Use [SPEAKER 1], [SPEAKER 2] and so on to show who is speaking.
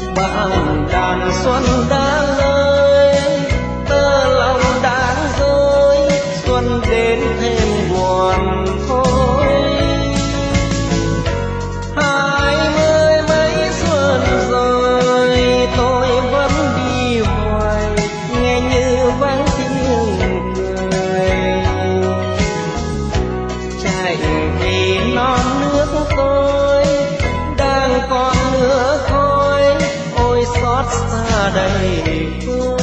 [SPEAKER 1] bao đàn xuân đã ơi tơ lòng đang rơi xuân đến thêm buồn thôi. 20 mấy xuân rồi tôi vẫn đi hoài nghe như vang tiếng cười chạy vì non nước tôi đang còn nữa thôi ôi xót xa đầy phương.